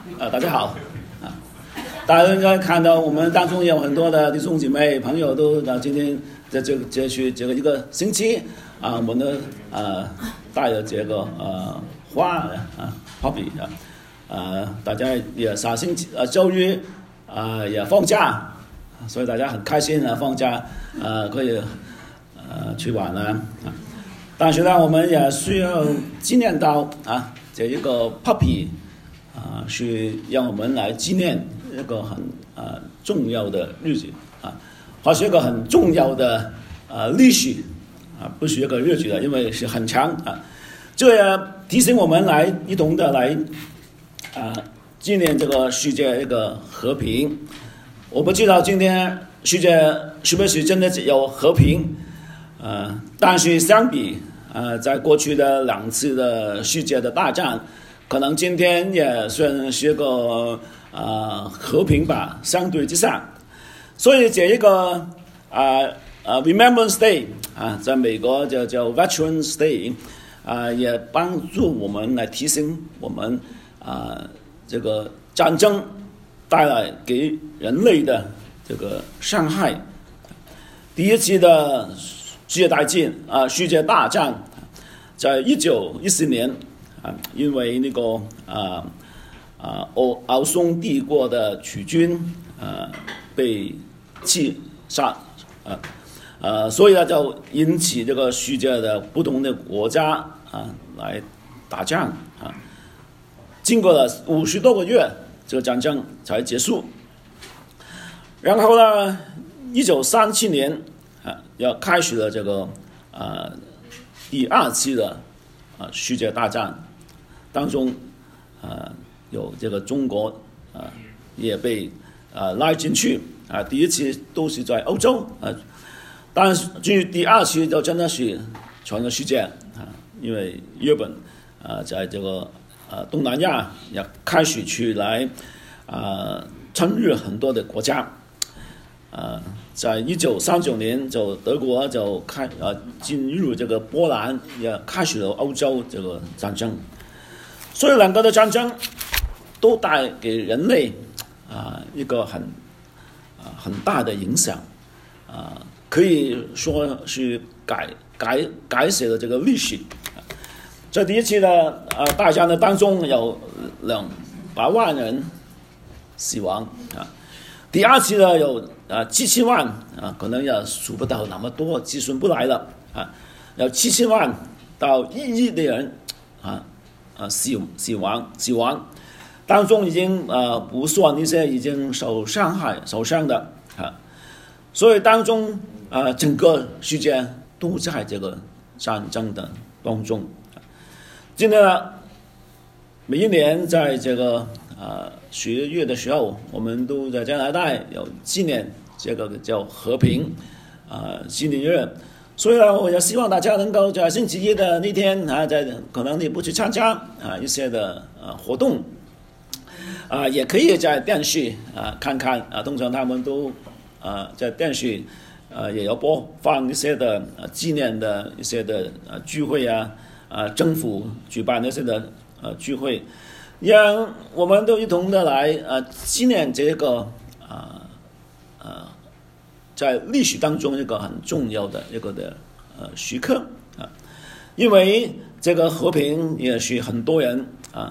大家好啊！大家应该看到我们当中有很多的弟兄姐妹朋友都今天在这一个星期啊，我们带了这个花poppy 大家也下星期周日也放假，所以大家很开心放假可以去玩但是呢，我们也需要纪念到这一个 puppy 是让我们来纪念一个很重要的日子或是一个很重要的历史不是一个日子的，因为是很长这也提醒我们来一同的来纪念这个世界一个和平。我不知道今天世界是不是真的有和平但是相比在过去的2次的世界的大战，可能今天也算是一个和平吧，相对之下。所以这一个Remembrance Day 在美国叫 Veterans Day 也帮助我们来提醒我们这个战争带来给人类的这个伤害。第一次的世界大战在1914年因为那个奥匈帝国的储君被刺杀所以呢就引起这个世界的不同的国家来打仗经过了50多个月，这个战争才结束。然后呢1937年要开始了这个第2次的世界大战，当中有这个中国也被拉进去第一次都是在欧洲但是第2次就真的是全个世界因为日本在这个东南亚也开始去来参与很多的国家在1939年就德国就进入这个波兰，也开始了欧洲这个战争。所以2个的战争都带给人类一个很大的影响可以说是改写了这个历史。在第一次的大战的当中有200万人死亡第2次呢有7000万可能也数不到那么多，计算不来了有7000万到1亿的人死亡，当中已经不算一些已经受伤的所以当中整个世界都在这个战争的当中。今天呢，每一年在这个10月的时候，我们都在加拿大有纪念这个叫和平纪念日，所以呢，我也希望大家能够在星期一的那天可能你不去参加一些的活动也可以在电视看看通常他们都在电视也有播放一些的纪念的一些的聚会政府举办那些的聚会，让我们都一同的来纪念这个在历史当中一个很重要的一个的时刻因为这个和平也是很多人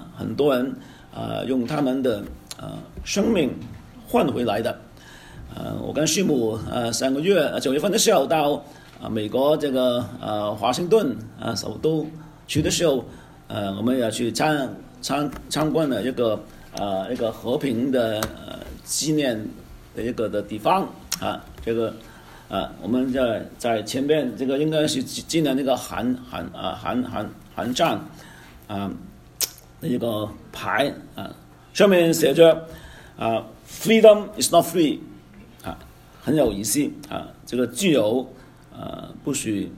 用他们的生命换回来的我跟师母3个月9月份的时候到美国这个华盛顿首都去的时候我们也去参观了一个和平的纪念的一个的地方这个我们在前面这个应该是纪念那个韩战的一个牌上面写着Freedom is not free 很有意思这个自由不是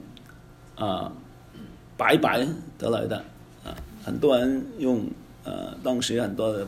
白白得来的很多人用当时很多的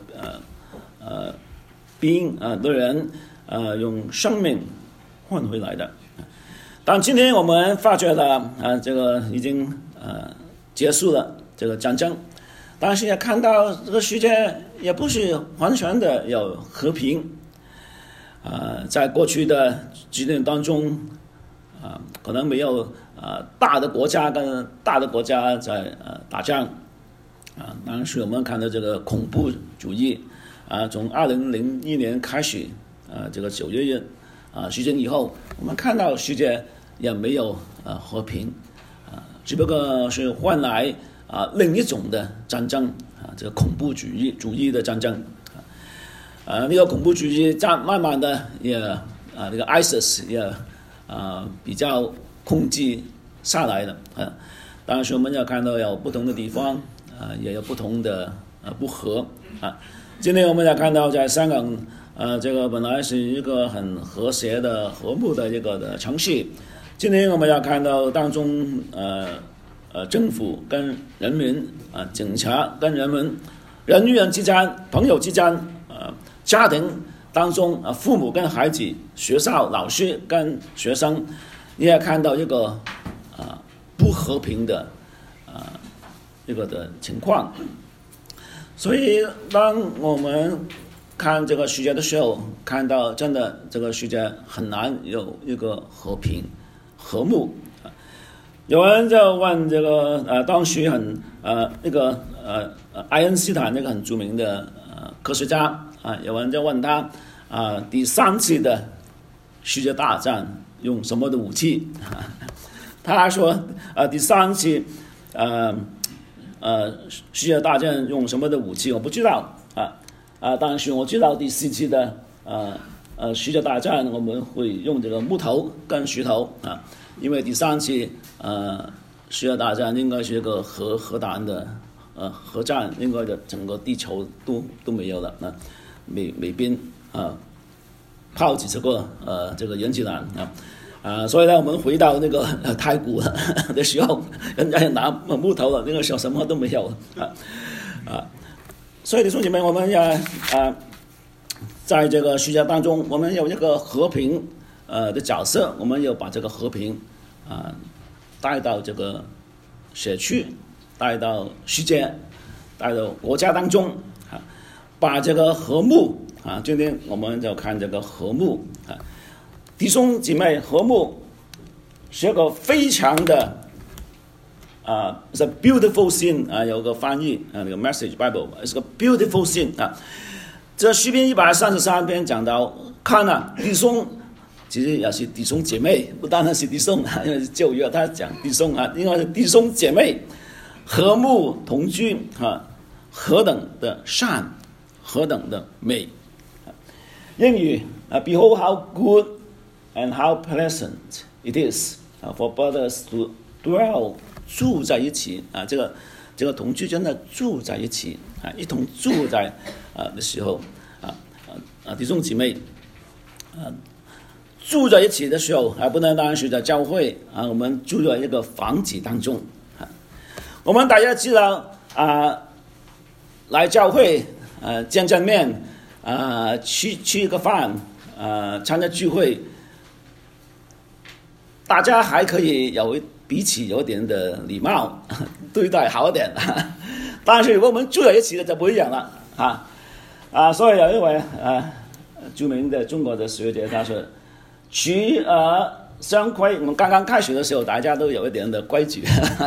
的人用生命换回来的但今天我们发觉了这个已经结束了这个战争，但是也看到这个世界也不是完全的有和平。在过去的几年当中，可能没有大的国家跟大的国家在打仗，当时我们看到这个恐怖主义，从2001年开始，这个9月事件以后，我们看到世界也没有和平，只不过是换来另一种的战争，这个恐怖主义的战争。那个恐怖主义慢慢的也那个 ISIS 也比较控制下来了。当时我们要看到有不同的地方也有不同的不和。今天我们要看到在香港这个本来是一个很和谐的和睦的一个的城市，今天我们要看到当中政府跟人民警察跟人民人与人之间朋友之间家庭当中父母跟孩子学校老师跟学生，你也看到一个不和平的一个的情况。所以当我们看这个世界的时候，看到真的这个世界很难有一个和平和睦。有人就问这个当时很那个爱因斯坦那个很著名的科学家有人就问他第3次的世界大战用什么的武器？他说第3次世界大战用什么的武器我不知道但是我知道第4次的世界大战我们会用这个木头跟石头因为第3次世界大战应该是一个核弹的核战，应该的整个地球都没有了美兵炮几十个这个原子弹所以呢，我们回到那个太古的时候，人家拿木头了，那个时候什么都没有所以弟兄姐妹，我们要在这个世界当中，我们有一个和平的角色，我们要把这个和平带到这个社区，带到世界，带到国家当中把这个和睦今天我们就看这个和睦弟兄姐妹，和睦是一个非常的it's a beautiful sin 有个翻译那个 Message Bible is a beautiful sin 这诗篇133篇讲到，看弟兄其实也是弟兄姐妹，不单单是弟兄因为是旧约他讲弟兄应该是弟兄姐妹和睦同居何等的善，何等的美。英语Behold how good and how pleasant it is for brothers to dwell 住在一起这个同居真的住在一起一同住在的时候弟兄姐妹住在一起的时候不能单是在教会我们住在一个房子当中我们大家知道来教会见面吃一个饭参加聚会，大家还可以彼此有一点的礼貌对待好一点但是如果我们住在一起的就不一样了所以有一位著名的中国的学者他说取相规，我们刚刚开始的时候大家都有一点的规矩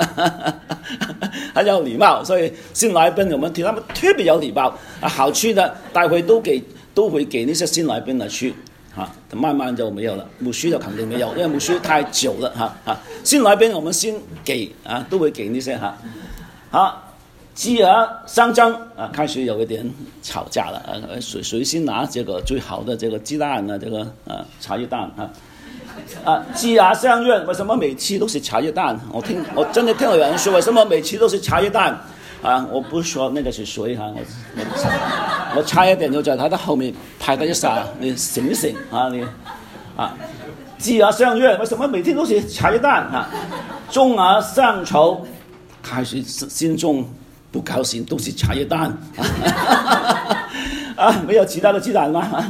很有礼貌，所以新来宾我们对他们特别有礼貌好吃的待会都会给那些新来宾来吃慢慢就没有了，牧师就肯定没有，因为牧师太久了新来宾我们先给都会给那些鸡相争开始有一点吵架了谁先拿这个最好的这个鸡蛋这个茶叶蛋鸡相悦，为什么每次都是茶叶蛋？我真的听到有人说为什么每次都是茶叶蛋我不是说那个是谁我差一点就在他的后面拍他一下，你醒一醒你鸡相悦，为什么每天都是茶叶蛋众相仇，开始心中不高兴，都是茶叶蛋没有其他的鸡蛋吗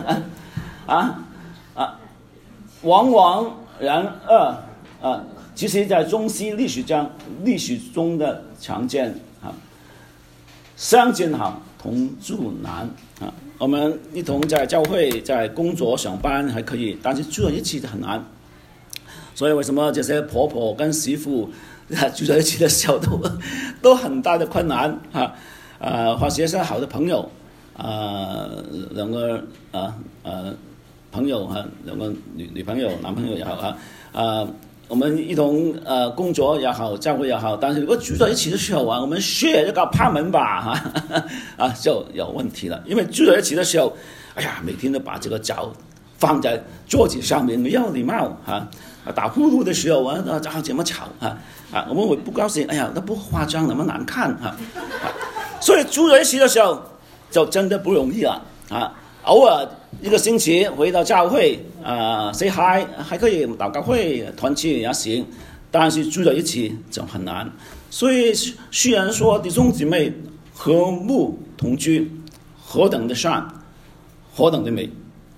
往往然其实在中西历史中的常见相见好， 同住难啊。我们一同在教会、在工作上班还可以，但是住在一起很难。所以为什么这些婆婆跟媳妇住在一起的时候都很大的困难或者是好的朋友两个朋友两个女朋友男朋友也好我们一同工作也好，教会也好，但是如果住在一起的时候我们share这个趴门吧就有问题了。因为住在一起的时候，每天都把这个脚放在桌子上面，没有礼貌打呼噜的时候怎么吵我们会不高兴，那不化妆那么难看所以住在一起的时候就真的不容易了偶尔一个星期回到教会say hi 还可以，祷告会团契也行，但是住在一起就很难。所以虽然说弟兄姊妹和睦同居何等的善，何等的美，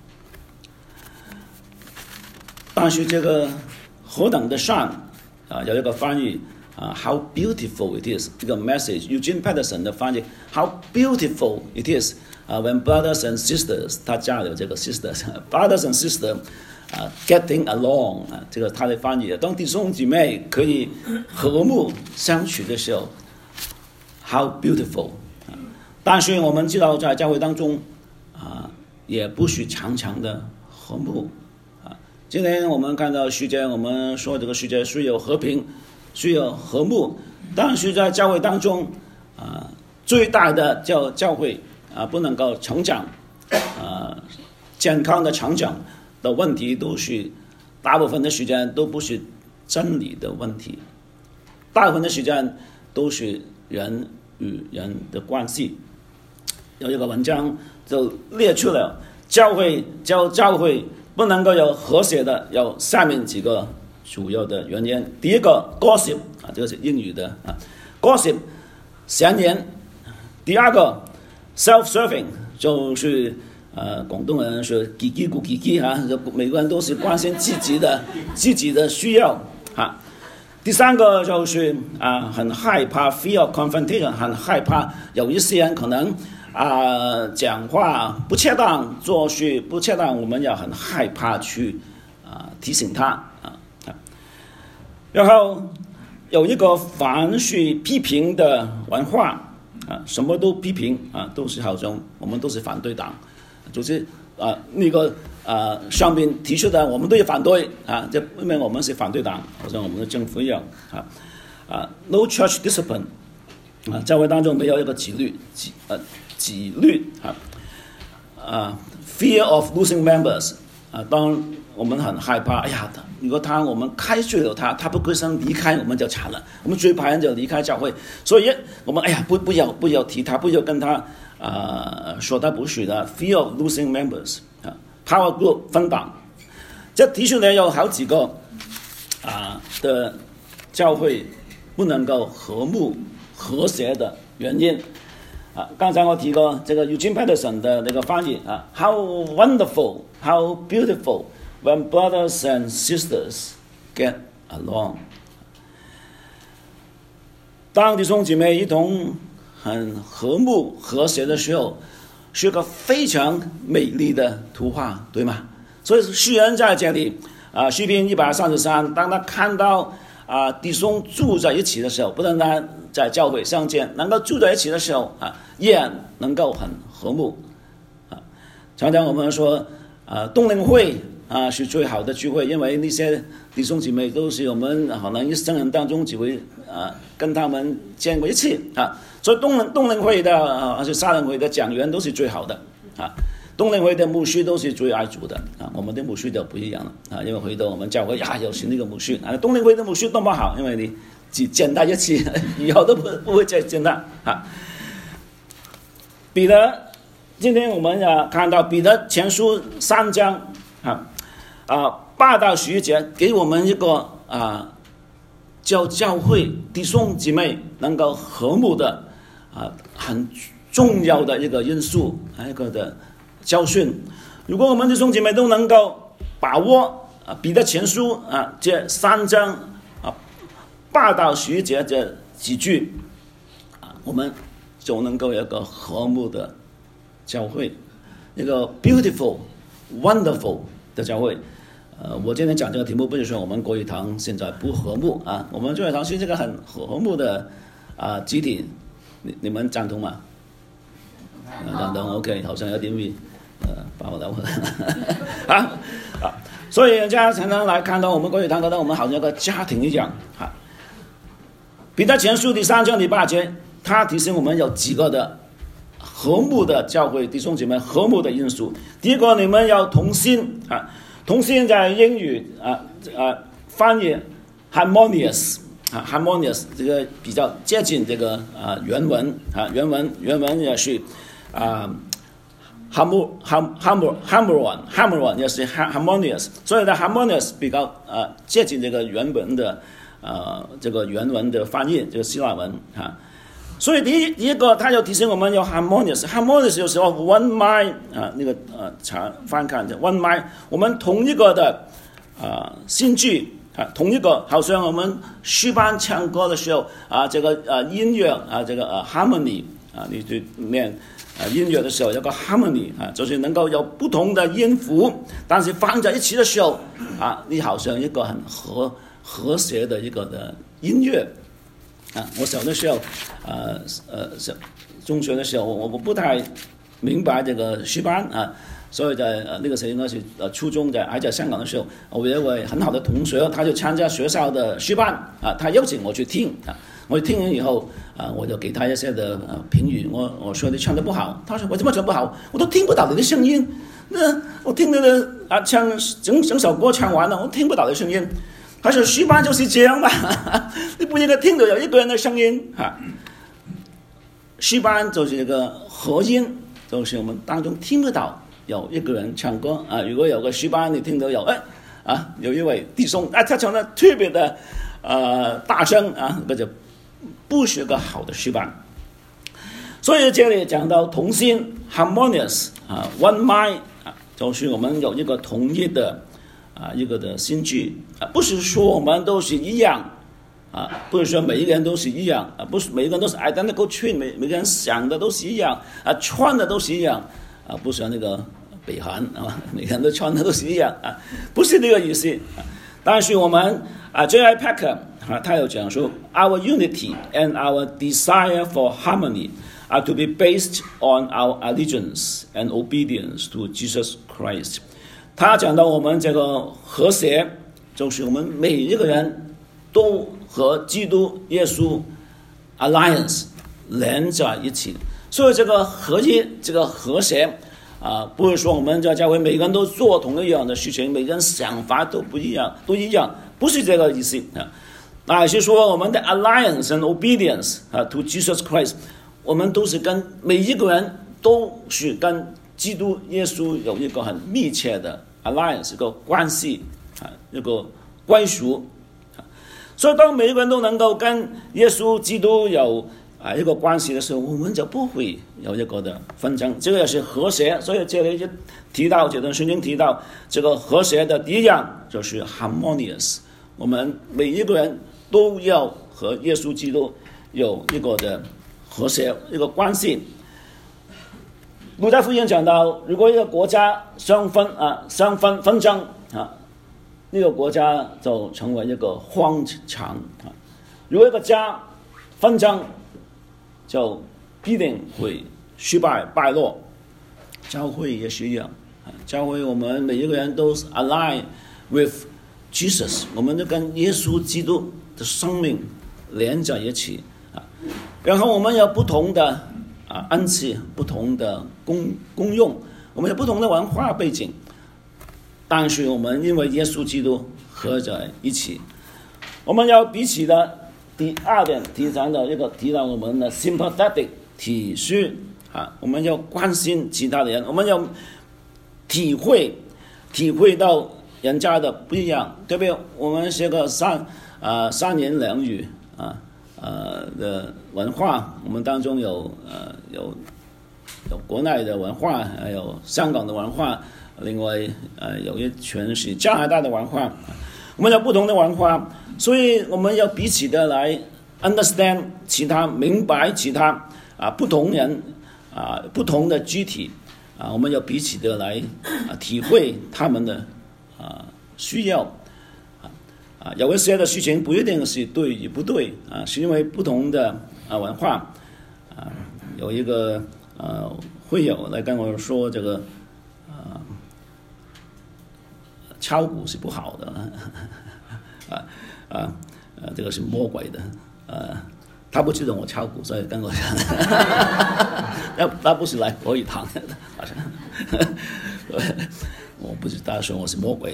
但是这个何等的善有一个翻译how beautiful it is， 这个 message Eugene Peterson 的翻译 how beautiful it is when brothers and sisters， 他加了这个 sisters brothers and sisters getting along 这个他的翻译，当弟兄姊妹可以和睦相处的时候 how beautiful。 但是我们知道在教会当中也不是常常的和睦今天我们看到世界，我们说这个世界需要和平，需要和睦，但是在教会当中最大的教会不能够成长健康的成长的问题，都是大部分的时间都不是真理的问题，大部分的时间都是人与人的关系。有一个文章就列出了教会不能够有和谐的有下面几个主要的原因。第一个 gossip 这个是英语的gossip 闲言。第二个 self-serving 就是广东人说叽叽咕叽叽每个人都是关心自己的需要第三个就是很害怕 fear confrontation， 很害怕有一些人可能讲话不恰当，做事不恰当，我们要很害怕去提醒他然后有一个凡是批评的文化什么都批评都是好像我们都是反对党，就是那个上面提出的我们都要反对这因为我们是反对党，好像我们的政府一样no church discipline 教会当中没有一个纪律fear of losing members 当我们很害怕如果我们开除了他不归身离开我们就惨了，我们最怕人就离开教会，所以我们不要提他，不要跟他说他不是的 fear of losing members power group 分党。这提出来有好几个的教会不能够和睦和谐的原因刚才我提过这个 Eugene Peterson 的那个翻译how wonderful, how beautiful when brothers and sisters get along。 当弟兄姐妹一同很和睦和谐的时候，是个非常美丽的图画，对吗？所以诗人在这里诗篇133，当他看到弟兄住在一起的时候，不但他在教会相见，能够住在一起的时候依然能够很和睦常常我们说冬令会是最好的聚会，因为那些弟兄姐妹都是我们可能一生人当中只会跟他们见过一次所以冬令会的而且杀人会的讲员都是最好的冬令会的牧师都是最爱主的我们的牧师就不一样了因为回到我们教会有时那个牧师冬令会的牧师多么好，因为你只见他一次以后都不会再见他彼得，今天我们看到彼得前书3章8到11节给我们一个教会弟兄姊妹能够和睦的很重要的一个因素，一个的教训。如果我们弟兄姐妹都能够把握彼得前书这3章8到11节这几句我们就能够有一个和睦的教会，一个 beautiful、wonderful 的教会。我今天讲这个题目不是说我们国语堂现在不和睦啊，我们国语堂是这个很和睦的集体，你们赞同吗？赞同 ，OK， 好像有点把我的所以人家常常来看到我们国语堂，觉得我们好像一个家庭一样啊。彼得前书第3章第8节，他提醒我们有几个的和睦的教会弟兄姐妹和睦的因素。第一个，你们要同心啊。同心在英语翻译 harmonious 这个比较接近这个原文原文也是hammer 也是 harmonious， 所以呢 harmonious 比较接近这个原文的这个原文的翻译，这个希腊文所以第一个，他就提醒我们要 harmonious 有时候 one mind 那个翻看的 one mind， 我们同一个的心智同一个，好像我们诗班唱歌的时候这个音乐这个harmony 你对面音乐的时候有个 harmony 就是能够有不同的音符，但是放在一起的时候你好像一个很和谐的一个的音乐。我小的时候，中学的时候，我不太明白这个诗班所以在那个时候应该是初中还在香港的时候，我有一位很好的同学，他就参加学校的诗班他邀请我去听我听完以后我就给他一些的评语，我说你唱得不好，他说我怎么唱不好？我都听不到你的声音，我听你的唱整首歌唱完了，我听不到你的声音。他说诗班就是这样嘛，你不应该听到有一个人的声音诗班就是一个和音，就是我们当中听不到有一个人唱歌如果有个诗班你听到有一位弟兄他唱得特别的大声那就不是个好的诗班。所以这里讲到同心 harmonious one mind 就是我们有一个统一的一个的心智不是说我们都是一样不是说每一个人都是一样不是每一个人都是 identical twin， 每个人想的都是一样穿的都是一样不是那个北韩每个人都穿的都是一样不是这个意思但是我们J.I. Packer 他有讲说 Our unity and our desire for harmony are to be based on our allegiance and obedience to Jesus Christ。他讲到我们这个和谐，就是我们每一个人都和基督耶稣 alliance 连在一起，所以这个合一，这个和谐不是说我们在教会每个人都做同一样的事情，每个人想法都不一样，都一样，不是这个意思那是说我们的 alliance and obedience to Jesus Christ， 我们都是跟每一个人都是跟基督耶稣有一个很密切的 alliance， 一个关系一个归属所以当每一个人都能够跟耶稣基督有一个关系的时候，我们就不会有一个的纷争，这个也是和谐。所以这里就提到这段圣经提到这个和谐的第一样就是 harmonious， 我们每一个人都要和耶稣基督有一个的和谐一个关系。路加福音讲到，如果一个国家纷争那个国家就成为一个荒场如果一个家纷争就必定会失败败落。教会也是一样教会我们每一个人都 align with Jesus， 我们就跟耶稣基督的生命连在一起然后我们有不同的恩赐，不同的功用，我们有不同的文化背景，但是我们因为耶稣基督合在一起。我们要彼此的第二点提到我们的 sympathetic 体恤我们要关心其他的人，我们要体会到人家的不一样，对不对？我们学个三言两语的文化，我们当中有国内的文化，还有香港的文化，另外有一群是加拿大的文化，我们有不同的文化，所以我们要彼此的来 understand 其他，明白其他不同人不同的肢体我们要彼此的来体会他们的需要有一些的事情不一定是对与不对是因为不同的文化有一个会友来跟我说这个敲鼓是不好的这个是魔鬼的他不知道我敲鼓，所以跟我讲他不是来国语堂的好像我不知道说我是魔鬼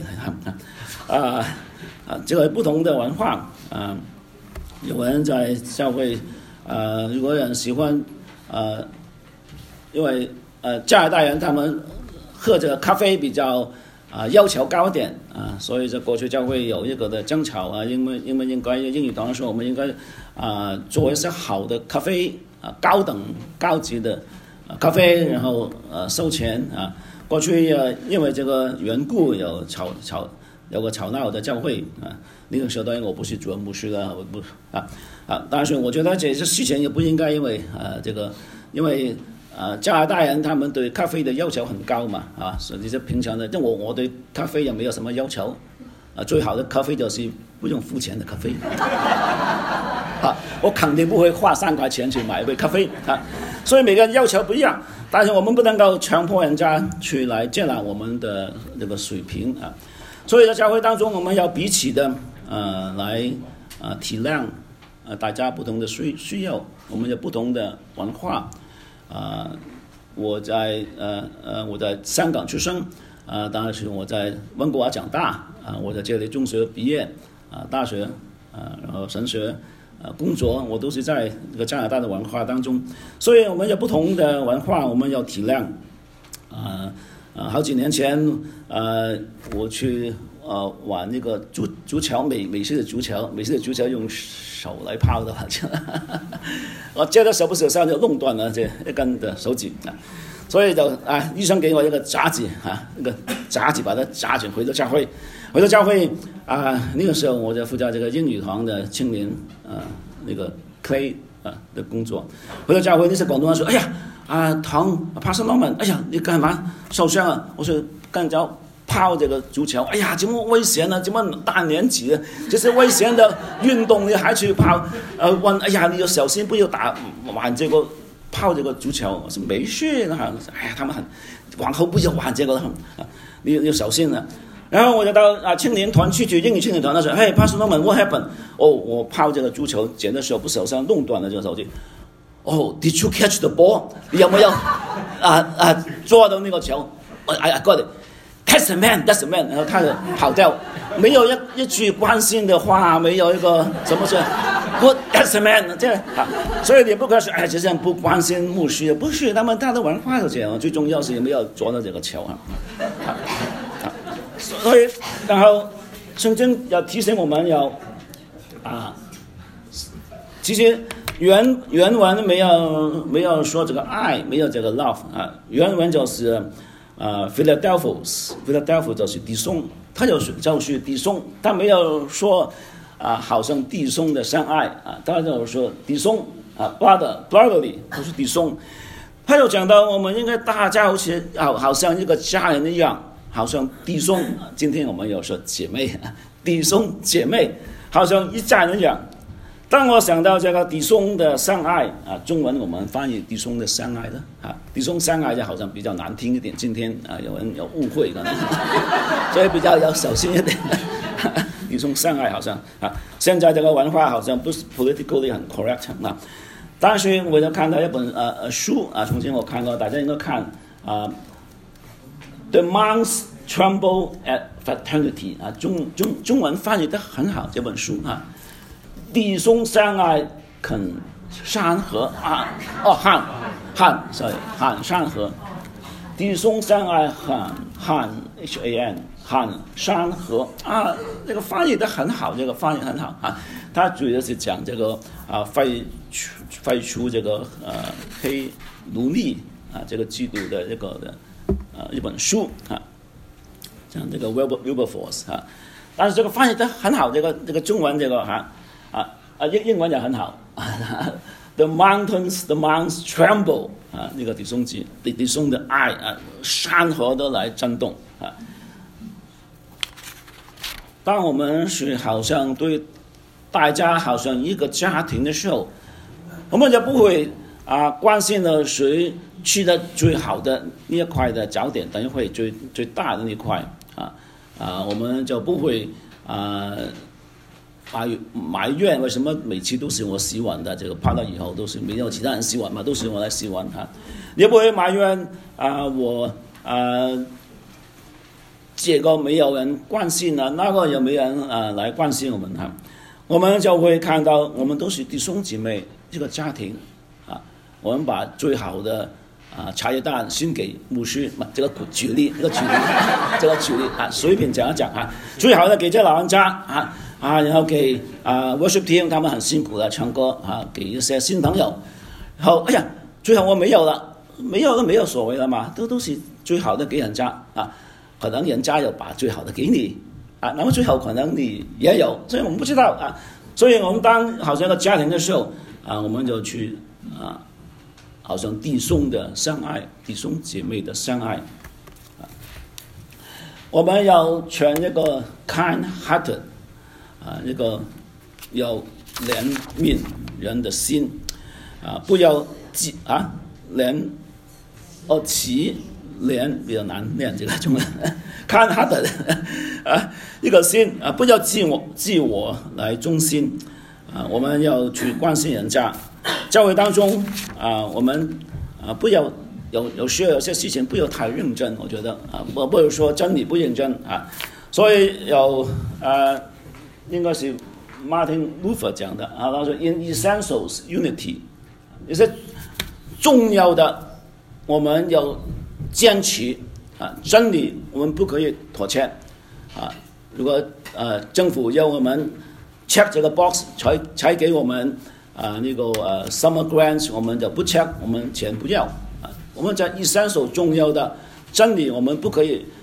这个不同的文化有人在教会如果有人喜欢因为加拿大人他们喝这个咖啡比较要求高一点所以在过去教会有一个的争吵因为应该英语堂说我们应该做一些好的咖啡高等高级的咖啡然后收钱过去因为这个缘故有个吵闹的教会那个时候当然我不是主任牧师了我不但是我觉得这些事情也不应该因为这个因为加拿大人他们对咖啡的要求很高嘛所以这平常的我对咖啡也没有什么要求最好的咖啡就是不用付钱的咖啡我肯定不会花3块钱去买一杯咖啡所以每个人要求不一样但是我们不能够强迫人家去来接纳我们的这个水平所以在教会当中我们要彼此的来体谅大家不同的需要我们有不同的文化我在香港出生当然是我在温哥华长大我在这里中学毕业大学然后神学工作我都是在这个加拿大的文化当中所以我们有不同的文化我们要体谅好几年前我去玩那个足球美式的足球用手来抛的好像我接到手不手上就弄断了这一根的手指所以就医生给我一个夹子那个夹子把它夹紧回到教会那个时候我就负责这个英语堂的青年那个 Clay 的工作回到教会那些广东人说哎呀唐 Pastor Norman 哎呀你干嘛受伤我说刚才抛这个足球哎呀这么危险这么大年纪这是危险的运动你还去抛问哎呀你要小心不要玩这个抛这个足球我说没事哎呀他们很往后不要玩这个你要小心然后我就到青年团去英语青年团的时候hey Pastor Norman what happened 我抛这个足球捡的时候不小心弄断了这个手机did you catch the ball 你有没有抓到那个球I got it That's the man 然后他就跑掉没有一句关心的话没有一个什么说 Good that's the man 这所以你不可以说这些人不关心牧师不是他的文化是这样最重要是有没有抓到这个球所以然后圣经要提醒我们要其实原文没有说这个爱没有这个 love 原文就是Philadelphia 就是弟兄他就是弟兄他没有说好像弟兄的相爱他就说弟兄brotherly 都是弟兄他有讲到我们应该大家好像一个家人一样好像弟兄今天我们有说姐妹弟兄姐妹好像一家人一样当我想到这个弟兄的相爱中文我们翻译弟兄的相爱的弟兄相爱就好像比较难听一点今天有人有误会的所以比较要小心一点弟兄相爱好像现在这个文化好像不是 politically 很 correct 但是我就看到一本书从前我看过大家应该看The monks tremble at fraternity 中文翻译得很好这本书弟兄相爱肯山河汉山河弟兄相爱汉 HAN 汉山河这个翻译得很好这个翻译很好他主要是讲这个废除这个黑奴隶这个制度的这个的一本书讲这个 Wilberforce 但是这个翻译得很好这个中文这个英文也很好 The mountains tremble 啊，那个弟兄的爱啊，山河都来震动啊。当我们是好像对大家好像一个家庭的时候，我们就不会关心了谁去的最好的那一块的焦点，等于会最大的那一块我们就不会埋怨为什么每次都是我洗碗的，这个拍到以后都是没有其他人洗碗嘛，都是我来洗碗也不会埋怨我这个没有人关心那个也没人来关心我们我们就会看到我们都是弟兄姐妹这个家庭我们把最好的茶叶蛋献给牧师，这个举例随便讲一讲最好的给这老人家然后给worship team 他们很辛苦的唱歌给一些新朋友，然后最后我没有了没有所谓了嘛，都是最好的给人家可能人家有把最好的给你那么最后可能你也有，所以我们不知道所以我们当好像一个家庭的时候我们就去好像弟兄的相爱，弟兄姐妹的相爱我们要全一个 kind-hearted一个要怜悯人的心不要怜比较难念这个中文kind-hearted一个心不要自我来中心我们要去关心人家。教会当中我们不要有时候有些事情不要太认真，我觉得不是说真理不认真所以应该是 Martin Luther 讲的他说 In essentials unity 一些重要的我们要坚持真理我们不可以妥协如果政府要我们 check 这个 box 才给我们那个summer grants 我们就不 check 我们钱不要我们在essential重要的真理我们不可以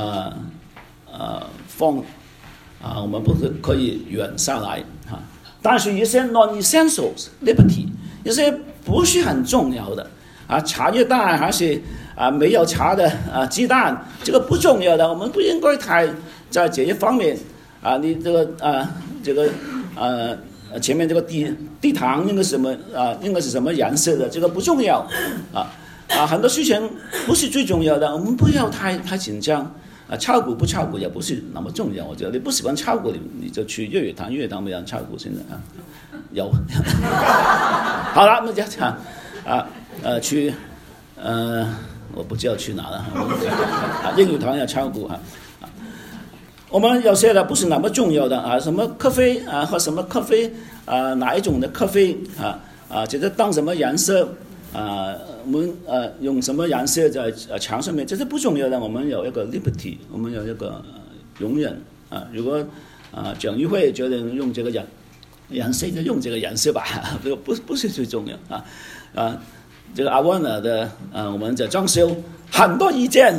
放我们不可以远下来但是一些 non-essentials liberty 一些不是很重要的茶叶蛋还是没有茶的鸡蛋这个不重要的我们不应该太在这一方面你这个前面这个地堂应该是什么颜色的这个不重要很多事情不是最重要的我们不要太紧张炒股不炒股也不是那么重要我觉得你不喜欢炒股你就去粤语堂没人炒股现在有好了那就讲去我不知道去哪了英语堂要炒股我们有些的不是那么重要的什么咖啡和什么咖啡哪一种的咖啡这个当什么颜色我们用什么颜色在墙上面这是不重要的我们有一个 liberty 我们有一个容忍如果讲议会觉得用这个颜色就用这个颜色吧这个不是最重要这个阿万尔的我们在装修很多意见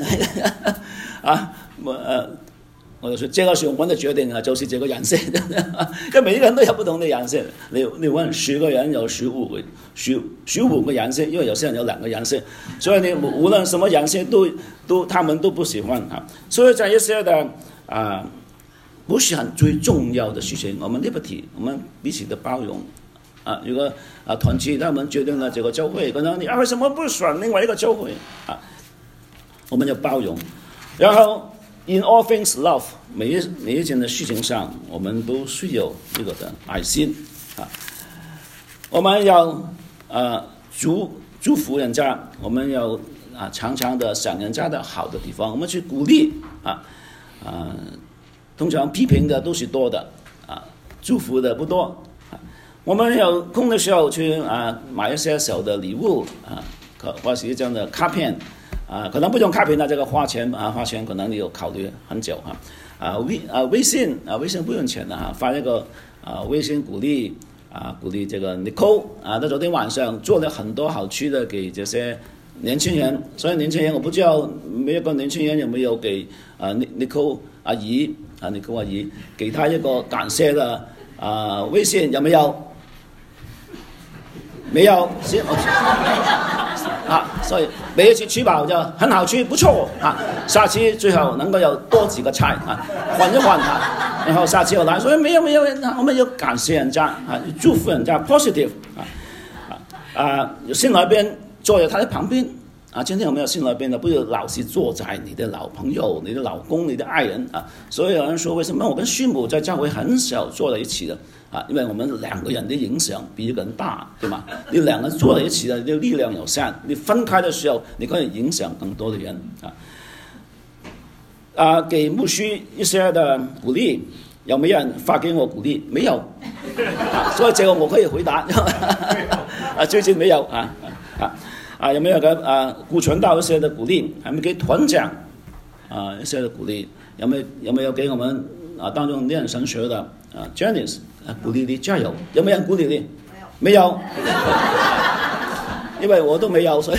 我就说这个是我们的决定就是这个颜色因为每一个人都有不同的颜色你问10个人有15个颜色因为有些人有2个颜色所以你无论什么颜色他们都不喜欢所以在一些的不是很最重要的事情我们 liberty 我们彼此的包容如果团契他们决定了这个教会可能你为什么不选另外一个教会我们要包容然后In all things love 每一件的事情上我们都需要这个的爱心我们要祝福人家我们要常常的想人家的好的地方我们去鼓励通常批评的都是多的祝福的不多我们有空的时候去买一些小的礼物或是这样的卡片可能不用卡片这个花钱可能你有考虑很久微信不用钱的发一个微信鼓励这个 Nicole 他昨天晚上做了很多好吃的给这些年轻人所以年轻人我不知道每一个年轻人有没有给Nicole 阿姨Nicole 阿姨给他一个感谢的微信有没有没有所以每一次吃饱就很好吃，不错下次最好能够有多几个菜换一换然后下次又来，所以没有，我们要感谢人家祝福人家 positive 有新来宾坐在他的旁边今天有没有新来宾的？不是老是坐在你的老朋友、你的老公、你的爱人所以有人说，为什么我跟师母在教会很少坐在一起的因为我们两个人的影响比一个人大，对吗？你两个人坐在一起的，你的力量有限；你分开的时候，你可以影响更多的人给牧师一些的鼓励，有没有人发给我鼓励？没有所以这个我可以回答最近没有有没有给顾传道一些的鼓励？还没给团长一些的鼓励？有没有给我们当中念神学的Janice 鼓励你加油？有没有人鼓励你？没有因为我都没有，所以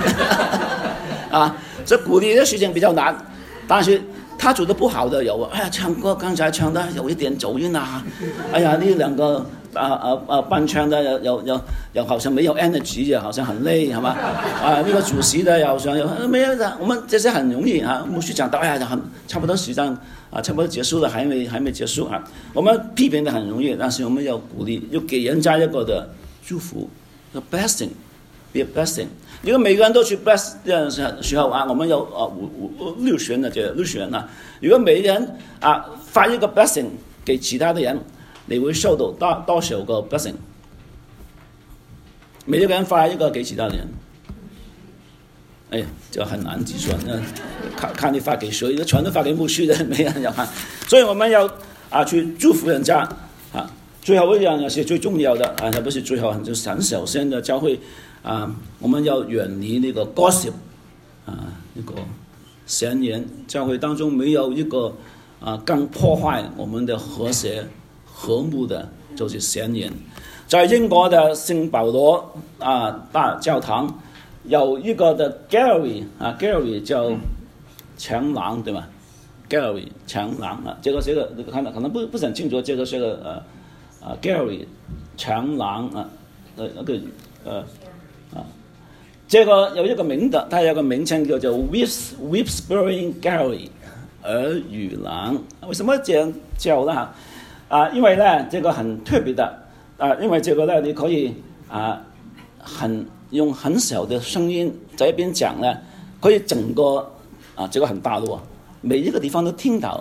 这鼓励的事情比较难。但是他做的不好的有唱歌刚才唱的有一点走音那两个伴唱的有好像没有 energy 好像很累好吗那个主席的好像没有的，我们这些很容易牧师讲到差不多时间差不多结束了，还没结束我们批评的很容易，但是我们要鼓励，要给人家一个的祝福 ，the blessing be a blessing。如果每个人都去 bless 的时候我们有6选的这6选如果每个人发一个 blessing 给其他的人，你会收到多少个 blessing？ 每一个人发一个给其他的人，这很难计算看你发给谁，全都发给牧师的，没人要看。所以我们要去祝福人家最后一样也是最重要的不是最后，就是很小心的教会我们要远离那个 gossip 那个闲言，教会当中没有一个更破坏我们的和谐和睦的，就是闲言。在英国的圣保罗大教堂有一个的 gallery 叫墙廊，对吗 ？gallery 墙廊这个可能不是很清楚，这个是个gallery 墙廊这个有一个名的，它有个名称叫做 Whispering Gallery 耳语廊。为什么这样叫呢？因为呢这个很特别的因为这个呢你可以用很小的声音在一边讲呢，可以整个这个很大路每一个地方都听到。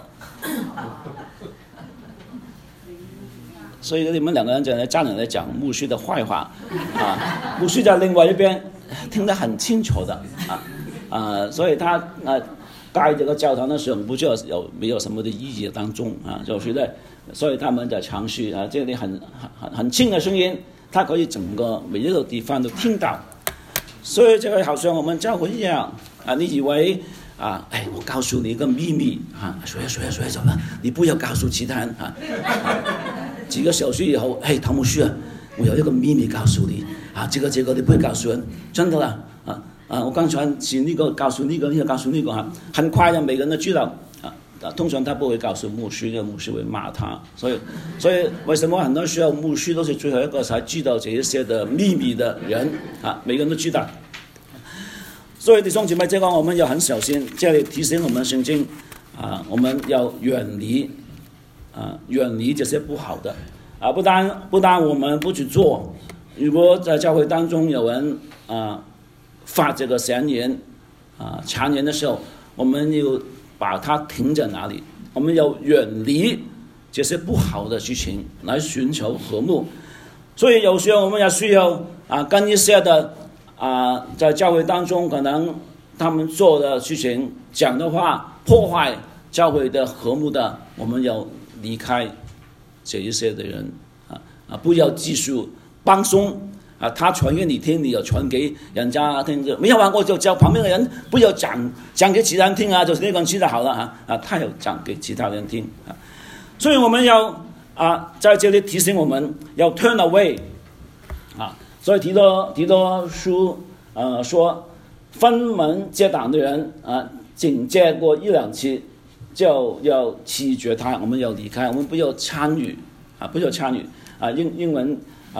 所以你们两个人在站着在讲牧师的坏话牧师在另外一边听得很清楚的所以他盖这个教堂的时候不知道没有什么的意义当中就是呢，所以他们在尝试这里很轻的声音，他可以整个每一个地方都听到。所以这个好像我们教会一样你以为我告诉你一个秘密谁怎么你不要告诉其他人几个小时以后唐牧师我有一个秘密告诉你这个你不会告诉人，真的啦我刚才是那个告诉那个告诉那个很快的每个人都知道通常他不会告诉牧师，因为牧师会骂他，所以为什么很多时候牧师都是最后一个才知道这一些的秘密的人每个人都知道。所以弟兄姐妹，这个我们要很小心，这里提醒我们圣经我们要远离这些不好的不但我们不去做，如果在教会当中有人发这个闲言谗言的时候，我们要把它停在哪里？我们要远离这些不好的事情，来寻求和睦。所以有时候我们也需要跟一些的在教会当中可能他们做的事情讲的话破坏教会的和睦的，我们要离开这一些的人不要继续帮松他传给你听，你要传给人家听，没有我就叫旁边的人不要讲给其他人听就是那个人知道好了他要讲给其他人听所以我们要在这里提醒我们要 turn away 所以提多书说分门结党的人警戒过1、2次就要弃绝他，我们要离开，我们不要参与不要参与英文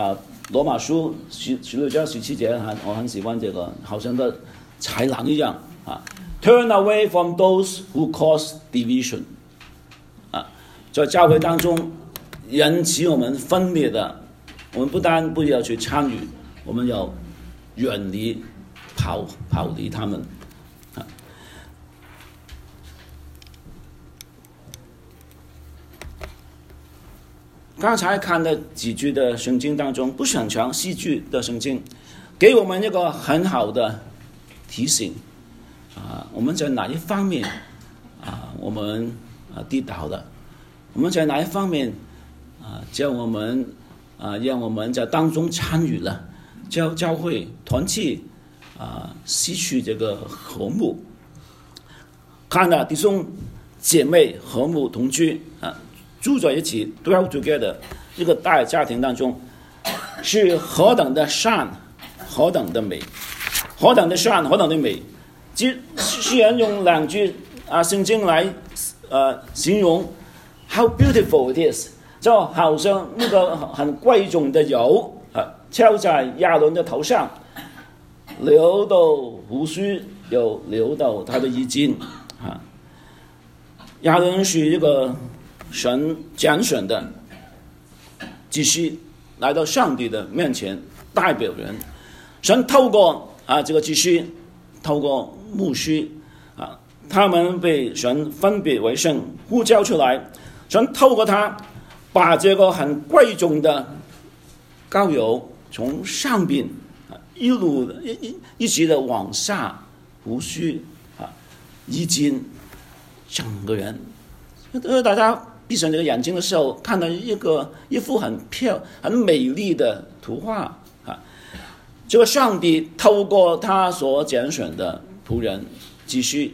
罗马书16章17节我很喜欢这个，好像个豺狼一样Turn away from those who cause division 在教会当中引起我们分裂的，我们不但不要去参与，我们要远离跑离他们刚才看的几句的圣经当中，不是很长戏剧的圣经，给我们一个很好的提醒我们在哪一方面我们跌倒了，我们在哪一方面叫我们让我们在当中参与了，教会团契失去这个和睦，看到弟兄姐妹和睦同居住在一起 dwell together 这个大家庭当中，是何等的善，何等的美，何等的善，何等的美。虽然用两句圣经来形容 how beautiful it is， 就好像那个很贵重的油浇在亚伦的头上，流到胡须，又流到他的衣襟亚伦是一个神拣选的祭司，来到上帝的面前代表人，神透过这个祭司，透过牧师他们被神分别为圣，呼召出来，神透过他把这个很贵重的膏油从上边一路一直的往下，胡须衣襟，整个人大家闭上这个眼睛的时候，看到一幅很美丽的图画这个上帝透过他所拣选的仆人祭司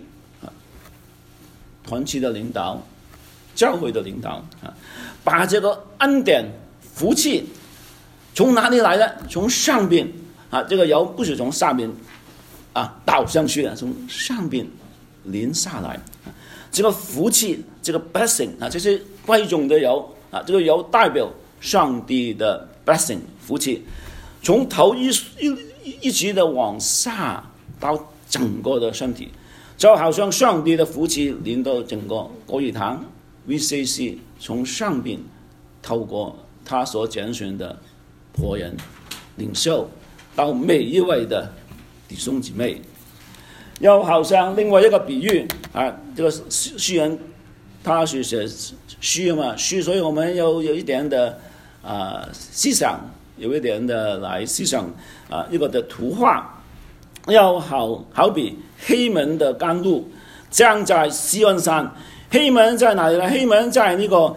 团契的领导，教会的领导把这个恩典福气从哪里来的？从上边这个油不是从下边倒上去的，从上边淋下来这个福气，这个 blessing 这是贵重的油这个油代表上帝的 blessing 福气，从头一直的往下到整个的身体，就好像上帝的福气临到整个国语堂 VCC， 从上边透过他所拣选的仆人领袖到每一位的弟兄姊妹，又好像另外一个比喻这个诗人他是写诗嘛，诗，所以我们有一点的思想，有一点的来思想一个的图画，要好比黑门的甘露降在锡安山。黑门在哪里呢？黑门在那个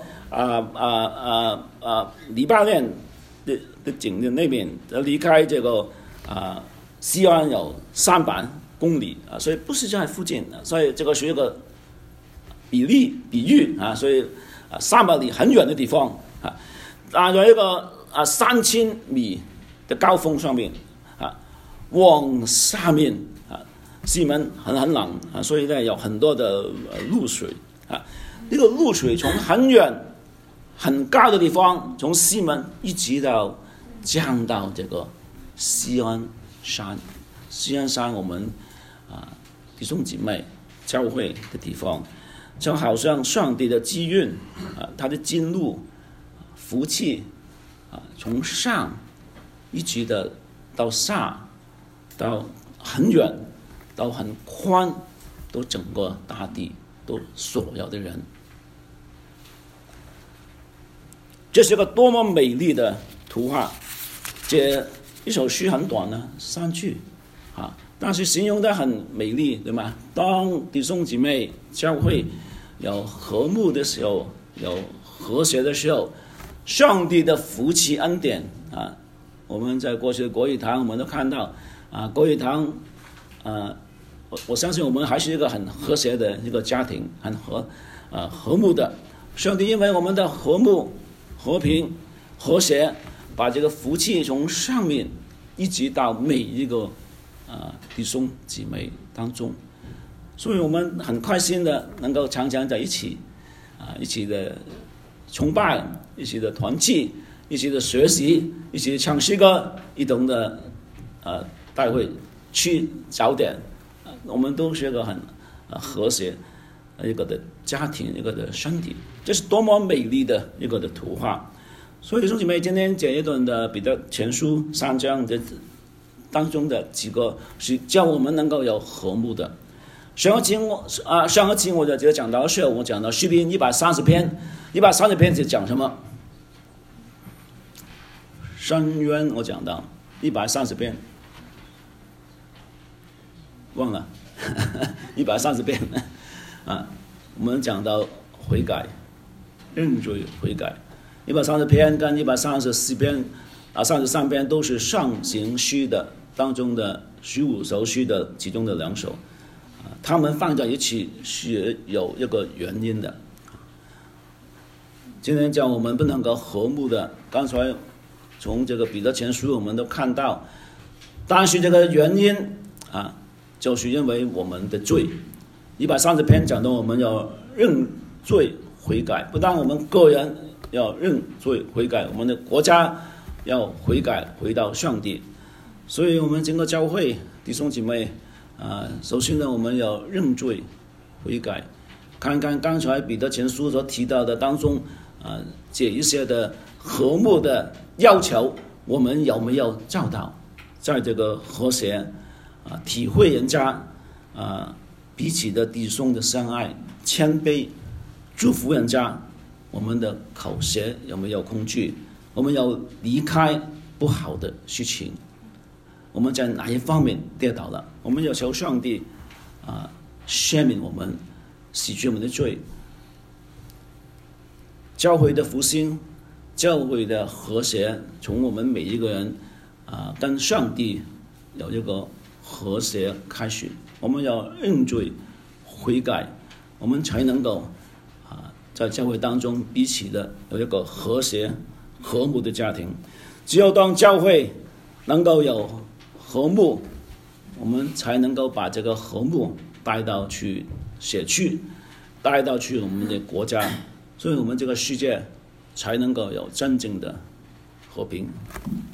黎巴嫩的境的那边，离开这个锡安有300公里所以不是在附近所以这个是一个比喻所以300里很远的地方有一个3000米的高峰上面往下面西门很冷所以呢有很多的露水那个露水从很远很高的地方，从西门一直到降到这个锡安山。锡安山我们弟兄姊妹教会的地方，就好像上帝的机运他的经路福气从上一直的到下，到很远，到很宽，都整个大地，都所有的人。这是个多么美丽的图画！这一首诗很短呢，3句但是形容得很美丽，对吗？当弟兄姊妹教会有和睦的时候，有和谐的时候，上帝的福气恩典我们在过去的国语堂我们都看到国语堂我相信我们还是一个很和谐的一个家庭，很和睦的。上帝因为我们的和睦、和平、和谐，把这个福气从上面一直到每一个弟兄姊妹当中，所以我们很开心的能够常常在一起一起的崇拜，一起的团契， 一起的学习，一起唱诗歌，一同的带会去早点，我们都是一个很和谐一个的家庭，一个的身体，这是多么美丽的一个的图画。所以弟兄姐妹，今天讲一段的彼得前书3章的当中的几个是叫我们能够有和睦的。上个期我就讲到是我讲到诗篇130篇，130篇是讲什么？深渊我讲到130篇，忘了130篇我们讲到悔改、认罪、悔改。130篇跟134篇33篇都是上行诗的当中的15首诗的其中的2首，他们放在一起是有一个原因的。今天讲我们不能够和睦的，刚才从这个彼得前书我们都看到，但是这个原因就是因为我们的罪。130篇讲到我们要认罪悔改，不但我们个人要认罪悔改，我们的国家要悔改回到上帝。所以我们整个教会弟兄姐妹首先呢，我们要认罪悔改，看看刚才彼得前书所提到的当中这一些的和睦的要求，我们有没有做到？在这个和谐体会人家彼此的弟兄的相爱、谦卑、祝福人家，我们的口舌有没有恐惧？我们要离开不好的事情。我们在哪一方面跌倒了？我们要求上帝赦免我们，洗去我们的罪。教会的复兴，教会的和谐，从我们每一个人跟上帝有一个和谐开始。我们要认罪悔改，我们才能够在教会当中彼此的有一个和谐和睦的家庭。只有当教会能够有和睦，我们才能够把这个和睦带到去社区，带到去我们的国家，所以我们这个世界才能够有真正的和平。